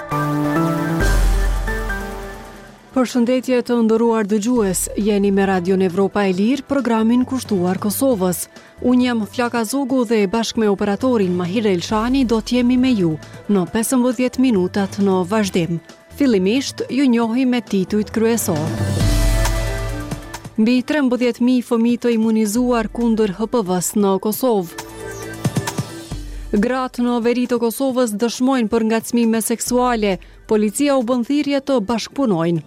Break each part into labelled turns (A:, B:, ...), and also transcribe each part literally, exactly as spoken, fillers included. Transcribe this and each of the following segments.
A: Përshëndetje të nderuar dëgjues, jeni me Radion Evropa e Lirë, programin kushtuar Kosovës. Unë jam Flaka Zogu dhe bashkë me operatorin Mahir Elshani do t'jemi me ju në pesëmbëdhjetë minutat në vazhdim. Fillimisht, ju njohi me titujt kryesor. Mbi trembëdhjetë mijë fëmijë të imunizuar kundër H P V-s në Kosovë. Gratë në veri të Kosovës dëshmojnë për ngacmime seksuale, policia u bën thirrje të bashkëpunojnë.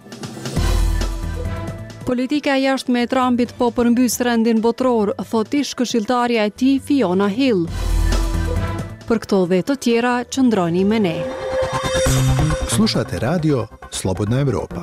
A: Politika jashtme e Trumpit po përmbys trendin botror, thot ish këshilltarja e tij Fiona Hill. Për këto dhe të tjera, qëndroni me ne.
B: Slušate radio Slobodna Evropa.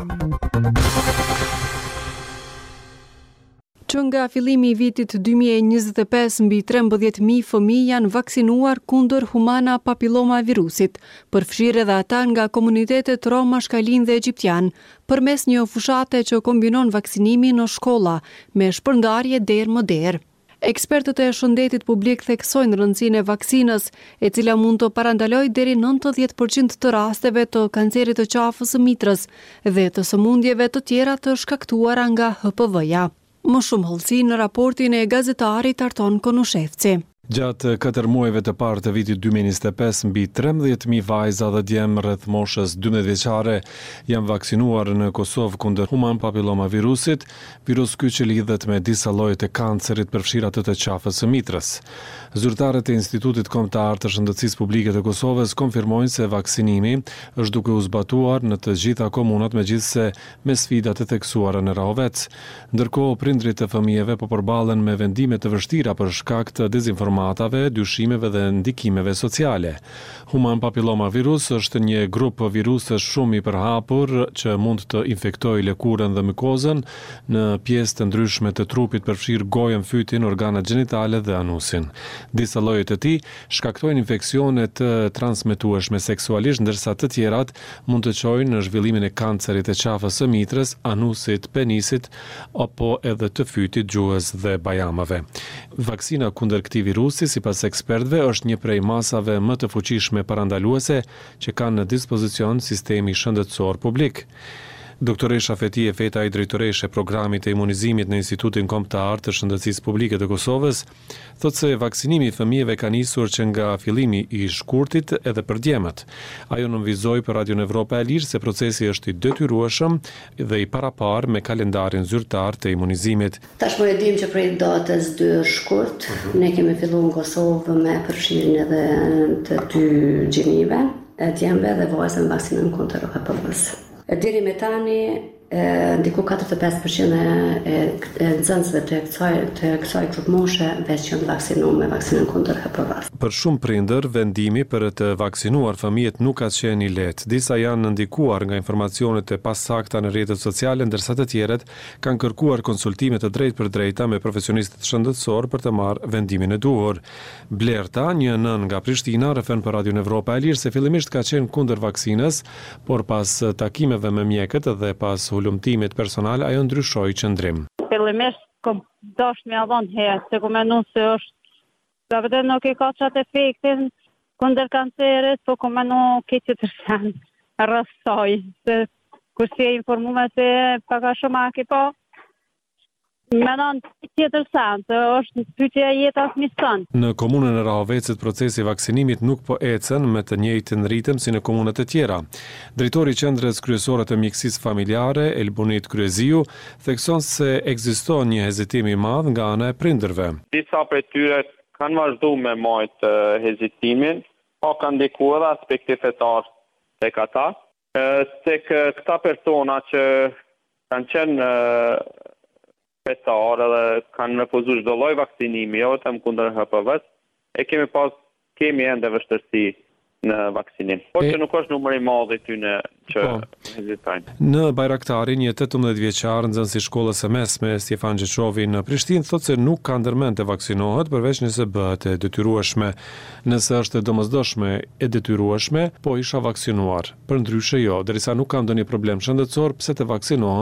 A: Që nga fillimi i vitit dy mijë e njëzet e pesë mbi trembëdhjetë mijë fëmijë janë vaksinuar kundër humana papilomavirusit, përfshirë edhe ata nga komunitetet rom, shkalin dhe egjiptian, përmes një fushate që kombinon vaksinimin në shkolla me shpërndarje der më der. Ekspertët e shëndetit publik theksojnë rëndësinë e vaksinës, e cila mund të parandalojë deri nëntëdhjetë përqind të rasteve të kancerit të qafës së mitrës dhe të sëmundjeve të tjera të shkaktuara nga H P V-ja. Më shumë hollësi në raportin e gazetarit Arton Konushevci.
C: Gjatë katër muajve të parë të vitit dy mijë e njëzet e pesë, mbi trembëdhjetë mijë vajza dhe djemë rreth moshës dymbëdhjetë vjeçare janë vaksinuar në Kosovë kundër human papilomavirusit, virus ky që lidhet me disa lloje të kancerit, përfshirë atë të qafës së mitrës. Zyrtarët e Institutit Kombëtar të Shëndetësisë Publike të Kosovës konfirmojnë se vaksinimi është duke u zbatuar në të gjitha komunat, megjithse me sfidat e theksuara në Rahovec. Ndërkohë, prindrit e fëmijëve po përballen me vendime të vështira për shkak të dezinformatave, dyshimeve dhe ndikimeve sociale. Human papilomavirus është një grup virusësh shumë i përhapur që mund të infektojë lëkurën dhe mikozën në pjesë të ndryshme të trupit, përfshirë gojën, fytin, organet gjinitale dhe anusin. Disa lloje të tij shkaktojnë infeksione të transmetueshme seksualisht, ndërsa të tjerat mund të çojnë në zhvillimin e kancerit të qafës së mitrës, anusit, penisit apo edhe të fytit, gjuhës dhe bajamave. Vaksina kundër këtij virusi, sipas ekspertëve, është një prej masave më të fuqishme parandaluese që kanë në dispozicion sistemi shëndetësor publik. Doktoresha Fetije Fetaj, drejtoreshe e programit të imunizimit në Institutin Kombëtar të Shëndetësisë Publike të Kosovës, thotë se vaksinimi i fëmijëve ka nisur që nga fillimi i shkurtit edhe për djemët. Ajo nënvizoi për Radion Evropa e Lirë se procesi është i detyrueshëm dhe i parapar me kalendarin zyrtar të imunizimit.
D: Tashmë e dim që prej datës dy shkurt, ne kemi filluar në Kosovë me përfshirjen edhe të dy gjinive, djemve dhe vajzave vaksinën kundër H P V-s. Deri me tani, ndiku katërdhjetë e pesë përqind e nxënësve të kësaj të kësaj grup moshe veç janë vaksinuar me vaksinën kundër H P V-s.
C: Për shumë prindër, vendimi për të vaksinuar fëmijët nuk ka qenë i lehtë. Disa janë ndikuar nga informacionet e pasakta në rrjetet sociale, ndërsa të tjerët kanë kërkuar konsultime të drejtë për drejta me profesionistët shëndetësor për të marrë vendimin e duhur. Blerta, një nën nga Prishtina, rrëfen për Radion Evropa e Lirë se fillimisht ka qenë kundër vaksinës, por pas takimeve me mjekët dhe pas hulumtimit personal, ajo ndryshoi qëndrim.
E: Fillimisht kom dash me avon herë, se kom mendon se është ka vetë nuk e ka qatë efektin kundër kancerit, po kom mendon këtë të tërsen rrësoj, se kur si e informume se paka shumë aki po, menon tjetër sen, se është pyetja e jetës mision.
C: Në komunën e Rahovecit procesi i vaksinimit nuk po ecën me të njëjtin ritëm si në komunat e tjera. Drejtori i Qendrës Kryesore të Mjekësisë Familjare, Elbunit Kryeziu, thekson se ekziston një hezitim i madh nga ana e prindërve.
F: Disa prej tyre kanë vazhduar me majtë uh, hezitimin, pa kanë ndikuar edhe aspekte fetare tek ata. Uh, tek uh, këta persona që kanë qenë uh, fetarë dhe kanë refuzuar çdo lloj vaksinimi, jo vetëm kundër H P V-s, e kemi pas kemi ende vështirësi në vaksinim. Por që nuk është numër i madh i tyre që hezitojnë.
C: Në Bajraktari, një tetëmbëdhjetë vjeçar nxënës i shkollës së mesme Stefan Gjeçovi në Prishtinë thotë se nuk ka ndërmend të vaksinohet përveç nëse bëhet e detyrueshme. Nëse është e domosdoshme e detyrueshme, po isha vaksinuar. Përndryshe jo, derisa nuk kam ndonjë problem shëndetësor, pse të vaksinohem,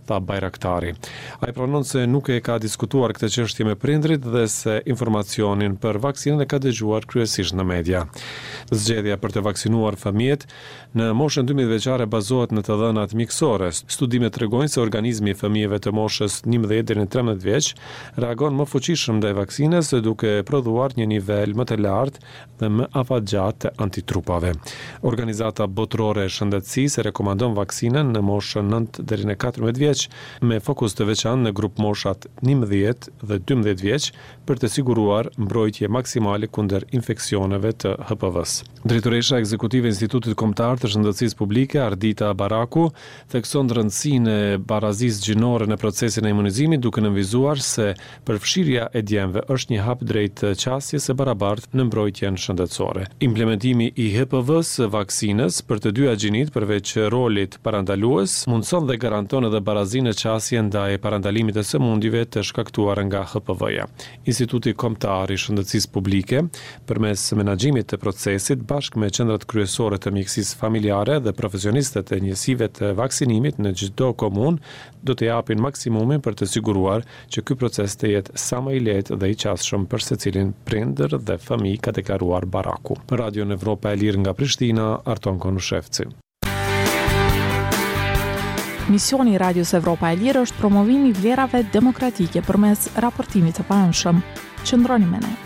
C: tha Bajraktari. Ai pranon se nuk e ka diskutuar këtë çështje me prindrit dhe se informacionin për vaksinën e ka dëgjuar kryesisht në media. Zgjedhja për të vaksinuar fëmijët në moshën dymbëdhjetë vjeçare bazohet në të dhënat mjekësore. Studimet tregojnë se organizmi i fëmijëve të moshës njëmbëdhjetë deri në trembëdhjetë vjeç reagon më fuqishëm ndaj vaksinës duke prodhuar një nivel më të lartë dhe më afatgjat të antitrupave. Organizata botërore e shëndetësisë rekomandon vaksinën në moshën nëntë deri në katërmbëdhjetë vjeç me fokus të veçantë në grup moshat njëmbëdhjetë dhe dymbëdhjetë vjeç për të siguruar mbrojtje maksimale kundër infeksioneve të H P V-s. Drejtoresha ekzekutive e Institutit Kombëtar të Shëndetësisë Publike, Ardita Baraku, thekson rëndësinë e barazisë gjinore në procesin e imunizimit, duke nënvizuar se përfshirja e djemve është një hap drejt qasjes së barabartë në mbrojtjen shëndetësore. Implementimi i H P V-s vaksinës për të dyja gjinit përveç rolit parandalues mundson dhe garanton edhe barazinë e qasje ndaj parandalimit të sëmundjeve të shkaktuara nga H P V-ja. Instituti Kombëtar i Shëndetësisë Publike, përmes menaxhimit të procesit bashkë me qendrat kryesore të mjekësisë familjare dhe profesionistët e njësive të vaksinimit në çdo komunë, do të japin maksimumin për të siguruar që ky proces të jetë sa më i lehtë dhe i qasshëm për secilin prindër dhe fëmijë, ka deklaruar Baraku. Për Radio Evropa e Lirë nga Prishtina, Arton Konushevci.
G: Misioni i Radios Evropa e Lirë është promovimi i vlerave demokratike përmes raportimit të paanshëm. Qëndroni me ne.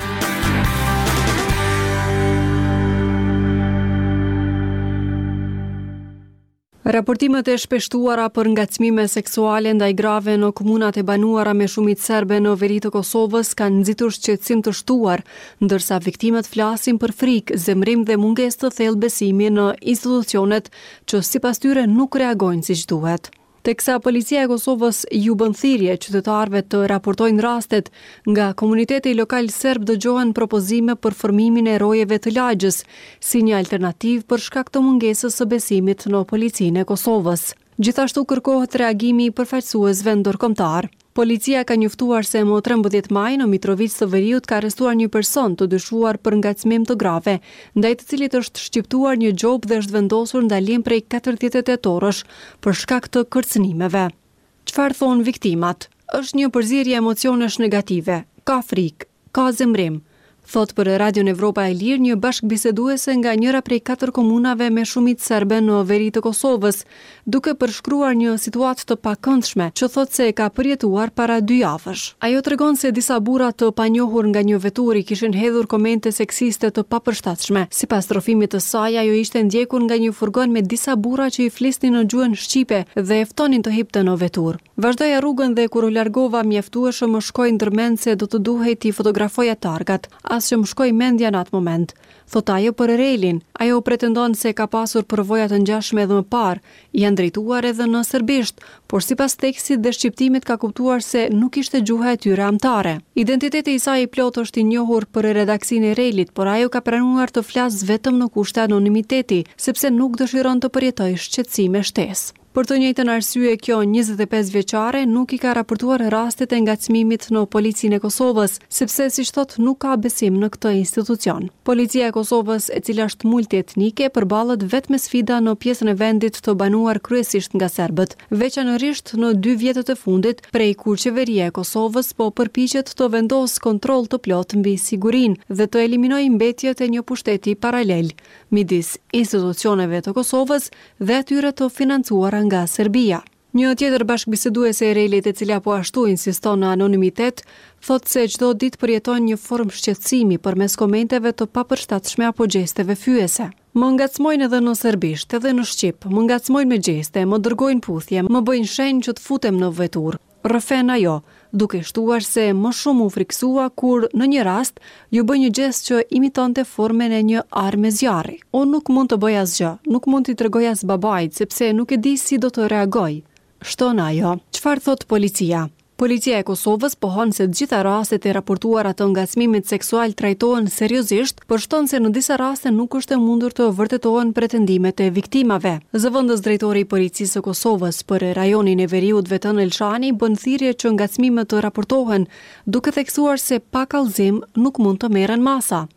A: Raportimet e shpeshtuara për ngacmime seksuale ndaj grave në komunat e banuara me shumicë serbe në veri të Kosovës kanë nxitur shqetësim të shtuar, ndërsa viktimet flasin për frikë, zemrim dhe mungesë të thellë besimi në institucionet që sipas tyre nuk reagojnë siç duhet. Teksa policia e Kosovës ju bën thirrje qytetarëve të raportojnë rastet, nga komuniteti lokal serb dëgjohen propozime për formimin e rojeve të lagjës, si një alternativë për shkak të mungesës së besimit në policinë e Kosovës. Gjithashtu kërkohet reagimi i përfaqësuesve ndërkombëtar. Policia ka njoftuar se më trembëdhjetë maj në Mitrovicë të Veriut ka arrestuar një person të dyshuar për ngacmim të grave, ndaj të cilit është shqiptuar një gjop dhe është vendosur ndalim prej katërdhjetë tetorësh për shkak të kërcënimeve. Çfarë thonë viktimat? Është një përzierje emocionesh negative, ka frikë, ka zemrim, thot për Radio Evropa e Lirë një bashkëbiseduese nga njëra prej katër komunave me shumicë serbe në veri të Kosovës, duke përshkruar një situatë të pakëndshme që thot se e ka përjetuar para dy javësh. Ajo tregon se disa burra të panjohur nga një veturi kishin hedhur komente seksiste të papërshtatshme. Sipas trofimit të saj, ajo ishte ndjekur nga një furgon me disa burra që i flisnin në gjuhën shqipe dhe e ftonin të hipte në vetur. Vazhdoja rrugën dhe kur u largova mjaftueshëm më shkoi ndërmend se do të duhej t'i fotografoja targat, as që më shkoi mendja në atë moment. Thot ajo për Relin, ajo pretendon se ka pasur përvoja të ngjashme edhe më parë, janë drejtuar edhe në serbisht, por sipas tekstit dhe shqiptimit ka kuptuar se nuk ishte gjuha e tyre amtare. Identiteti i saj i plot është i njohur për redaksinë e Relit, por ajo ka pranuar të flasë vetëm në kushte anonimiteti, sepse nuk dëshiron të përjetojë shqetësime shtesë. Për të njëjtën arsye, kjo njëzet e pesë vjeçare nuk i ka raportuar rastet e ngacmimit në policinë e Kosovës, sepse siç thot nuk ka besim në këtë institucion. Policia e Kosovës, e cila është multietnike, përballet vetëm me sfida në pjesën e vendit të banuar kryesisht nga serbët, veçanërisht në dy vjetët e fundit, prej kur qeveria e Kosovës po përpiqet të vendosë kontroll të plot mbi sigurinë dhe të eliminojë mbetjet e një pushteti paralel midis institucioneve të Kosovës dhe atyre të financuara nga Serbia. Një tjetër bashkëbiseduese e Relit, e cila po ashtu insiston në anonimitet, thot se çdo ditë përjeton një formë shqetësimi përmes komenteve të papërshtatshme apo gjesteve fyese. Më ngacmojnë edhe në serbisht, edhe në shqip, më ngacmojnë me gjeste, më dërgojnë puthje, më bëjnë shenjë që të futem në vetur. Rrëfen ajo, duke shtuar se më shumë u friksua kur në një rast ju bë një gjest që imitonte formën e një arme zjarri. Unë nuk mund të bëj asgjë, nuk mund t'i tregoj as babait sepse nuk e di si do të reagoj. Shton ajo. Çfarë thot policia? Policia e Kosovës pohon se të gjitha rastet e raportuara të ngacmimit seksual trajtohen seriozisht, por shton se në disa raste nuk është e mundur të vërtetohen pretendimet e viktimave. Zëvendës drejtori i policisë së Kosovës për rajonin e Veriut Veton Elshani bën thirrje që ngacmimet të raportohen, duke theksuar se pa kallëzim nuk mund të merren masa.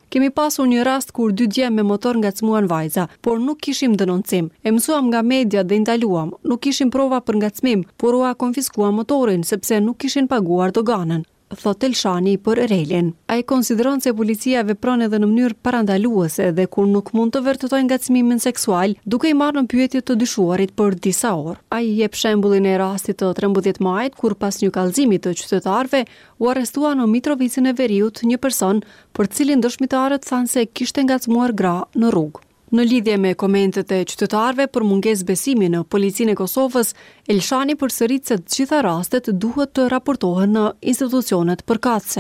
A: Kemi pasur një rast kur dy djemë me motor ngacmuan vajza, por nuk kishim denoncim. E mësuam nga media dhe ndaluam, nuk kishim prova për ngacmim, por ua konfiskuam motorin sepse nuk kishin paguar doganën, thot Elshani për Relin. Ai konsideron se policia vepron edhe në mënyrë parandaluese dhe kur nuk mund të vërtetojë ngacmimin seksual, duke i marrë në pyetje të dyshuarit për disa orë. Ai jep shembullin e rastit të trembëdhjetë majit kur pas një kallëzimi të qytetarëve u arrestua në Mitrovicën e Veriut një person për cilin dëshmitarët thanë se kishte ngacmuar gra në rrugë. Në lidhje me komentet e qytetarëve për mungesë besimi në policinë e Kosovës, Elshani përsërit se të gjitha rastet duhet të raportohen në institucionet përkatëse.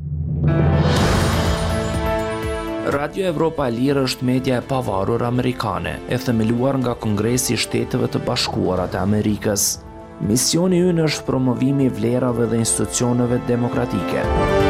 H: Radio Evropa e Lirë është media e pavarur amerikane, e themeluar nga Kongresi i Shteteve të Bashkuara të Amerikës. Misioni ynë është promovimi i vlerave dhe institucioneve demokratike.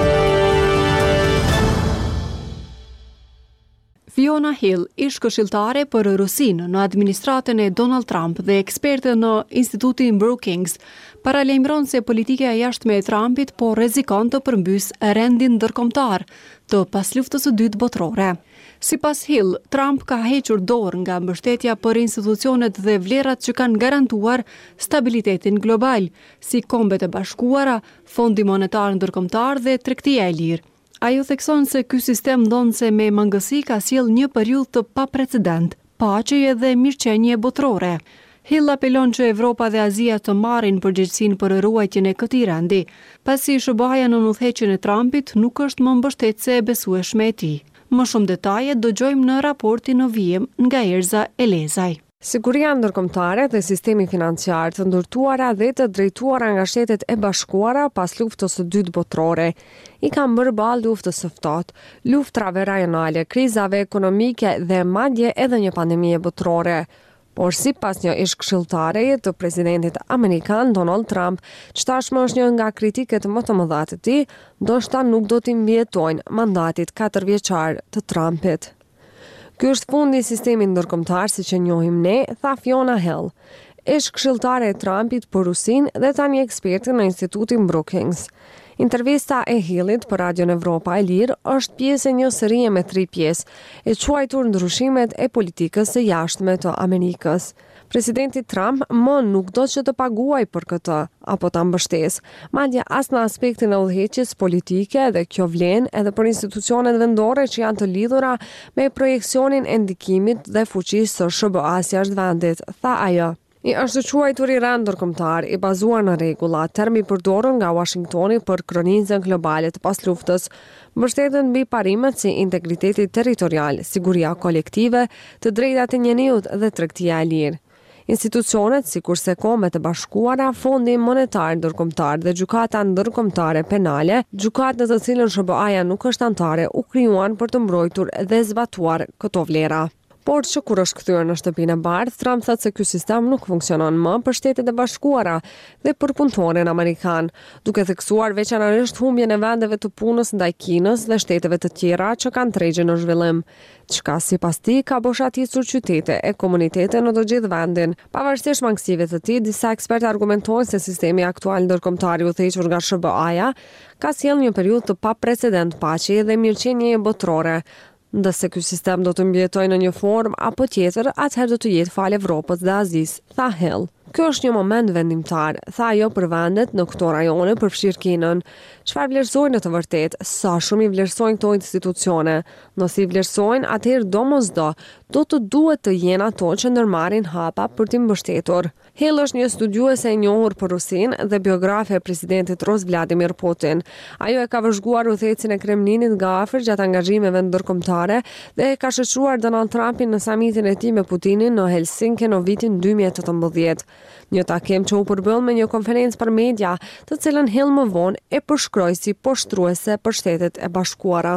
A: Fiona Hill, ish këshilltare për Rusinë në administratën e Donald Trump dhe eksperte në Institutin Brookings, paralajmëron se politika e jashtme e Trumpit po rrezikon të përmbys rendin ndërkombëtar të pasluftës së dytë botërore. Sipas Hill, Trump ka hequr dorë nga mbështetja për institucionet dhe vlerat që kanë garantuar stabilitetin global, si Kombet e Bashkuara, Fondi Monetar Ndërkombëtar dhe Tregtia e Lirë. Ajo thekson se ky sistem ndonse me mangësi ka sjell një periudhë të paprecedent, paqe dhe mirëqenie botërore. Hill apelon që Evropa dhe Azia të marrin përgjegjësinë për ruajtjen e këtij rendi, pasi S B A-ja në udhëheqjen e Trumpit nuk është më mbështetëse e besueshme e tij. Më shumë detaje dëgjojmë në raportin në vijim nga Erza Elezaj.
I: Siguria ndërkombëtare dhe sistemi financiar të ndërtuara dhe të drejtuara nga Shtetet e Bashkuara pas luftës së dytë botërore i kanë bërë balë luftës së ftohtë, luftrave rajonale, krizave ekonomike dhe madje edhe një pandemie botërore. Por sipas një ish këshilltare të presidentit amerikan Donald Trump, që tashmë është një nga kritiket më të mëdha të tij, ndoshta nuk do t'i mbijetojnë mandatit katërvjeçar të Trumpit. Ky është fundi i sistemit ndërkombëtar siç e njohim ne, tha Fiona Hill, ish këshilltare e Trumpit për Rusinë dhe tani eksperte në Institutin Brookings. Intervista e Hillit për Radio Evropa e Lirë është pjesë e një serie me tri pjesë, e quajtur ndryshimet e politikës së jashtme të Amerikës. Presidenti Trump më nuk do që të paguaj për këtë, apo ta mbështes, madje as në aspektin e udhëheqjes politike dhe kjo vlen edhe për institucionet vendore që janë të lidhura me projeksionin e ndikimit dhe fuqisë së S B A-s jashtë vendit, tha ajo. I është quajtur i rand ndërkombëtar i bazuar në rregulla, termi përdorur nga Washingtoni për kronizën globale të pasluftës, mbështetet mbi parimet si integriteti territorial, siguria kolektive, të drejtat e njeriut dhe tregtia e lirë. Institucionet, sikurse Kombet e Bashkuara, Fondi Monetar Ndërkombëtar dhe Gjykata Ndërkombëtare Penale, gjykatë në të cilën S B A-ja nuk është anëtare, u krijuan për të mbrojtur dhe zbatuar këto vlera. Por që kur është kthyer në shtëpinë e bardhë, Trump thotë se ky sistem nuk funksionon më për Shtetet e Bashkuara dhe për punëtorin amerikan, duke theksuar veçanërisht humbjen e vendeve të punës ndaj Kinës dhe shteteve të tjera që kanë tregje në zhvillim, çka sipas tij ka boshatisur qytete e komunitete në të gjithë vendin. Pavarësisht mangësive të tij, disa ekspertë argumentojnë se sistemi aktual ndërkombëtar i udhëhequr nga S B A-ja ka sjellë një periudhë të paprecedent paqe dhe mirëqenie botërore. Ndërse ky sistem do të mbjetojë në një formë apo tjetër, atëherë do të jetë fal Evropës dhe Azisë, tha Hill. Ky është një moment vendimtar, tha ajo për vendet në këto rajone përfshirë Kinën. Çfarë vlerësojnë në të vërtetë? Sa shumë i vlerësojnë këto institucione? Nëse i vlerësojnë, atëherë domosdo do të duhet të jenë ato që ndërmarrin hapa për t'i mbështetur. Hill është një studiuese e njohur për Rusinë dhe biografe e presidentit Rus Vladimir Putin. Ajo e ka vëzhguar udhëhecin e Kremlinit nga afër gjatë angazhimeve ndërkombëtare dhe e ka shoqëruar Donald Trumpin në samitin e tij me Putinin në Helsinki në vitin dy mijë e tetëmbëdhjetë. Një takim që u përbyll me një konferencë për media, të cilën Hill më vonë e përshkroi si poshtruese për Shtetet e Bashkuara.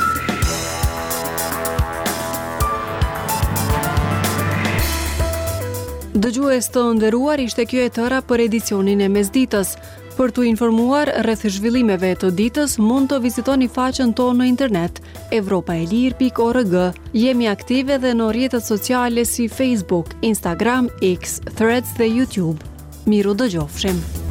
A: Dëgjues të nderuar, ishte kjo e tëra për edicionin e mesditës. Për t'u informuar rreth zhvillimeve të ditës, mund të vizitoni faqen tonë në internet evropaelir pikë org. Jemi aktive edhe në rrjetet sociale si Facebook, Instagram, X, Threads dhe YouTube. Miru dëgjofshim.